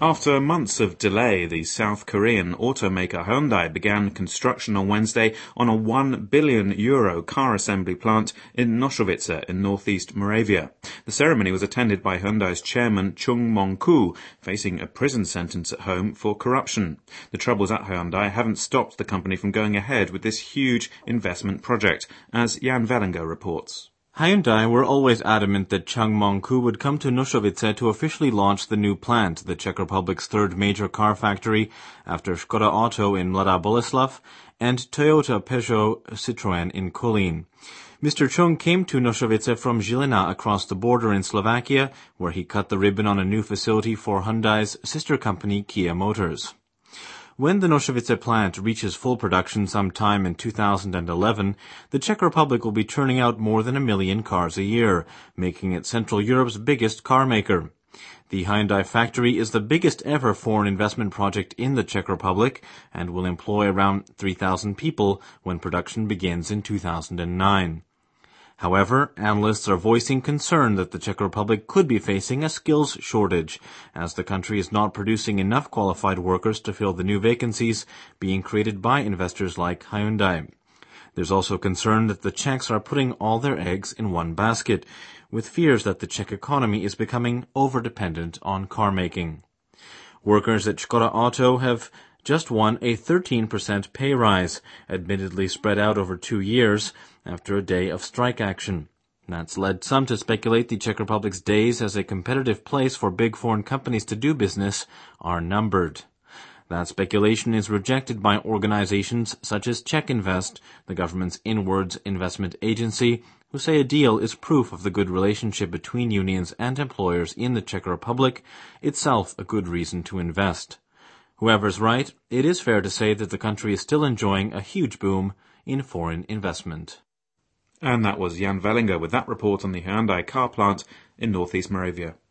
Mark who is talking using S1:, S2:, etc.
S1: After months of delay, the South Korean automaker Hyundai began construction on Wednesday on a €1 billion car assembly plant in Nosovice in northeast Moravia. The ceremony was attended by Hyundai's chairman Chung Mong-koo, facing a prison sentence at home for corruption. The troubles at Hyundai haven't stopped the company from going ahead with this huge investment project, as Jan Vellinger reports.
S2: Hyundai were always adamant that Chung Mong-koo would come to Nosovice to officially launch the new plant, the Czech Republic's third major car factory, after Škoda Auto in Mladá Boleslav and Toyota Peugeot Citroën in Kolín. Mr. Chung came to Nosovice from Žilina across the border in Slovakia, where he cut the ribbon on a new facility for Hyundai's sister company Kia Motors. When the Nosovice plant reaches full production sometime in 2011, the Czech Republic will be turning out more than 1 million cars a year, making it Central Europe's biggest car maker. The Hyundai factory is the biggest ever foreign investment project in the Czech Republic and will employ around 3,000 people when production begins in 2009. However, analysts are voicing concern that the Czech Republic could be facing a skills shortage, as the country is not producing enough qualified workers to fill the new vacancies being created by investors like Hyundai. There's also concern that the Czechs are putting all their eggs in one basket, with fears that the Czech economy is becoming over-dependent on car making. Workers at Škoda Auto have just won a 13% pay rise, admittedly spread out over 2 years, after a day of strike action. That's led some to speculate the Czech Republic's days as a competitive place for big foreign companies to do business are numbered. That speculation is rejected by organizations such as Czech Invest, the government's inwards investment agency, who say a deal is proof of the good relationship between unions and employers in the Czech Republic, itself a good reason to invest. Whoever's right, it is fair to say that the country is still enjoying a huge boom in foreign investment.
S1: And that was Jan Vellinger with that report on the Hyundai car plant in northeast Moravia.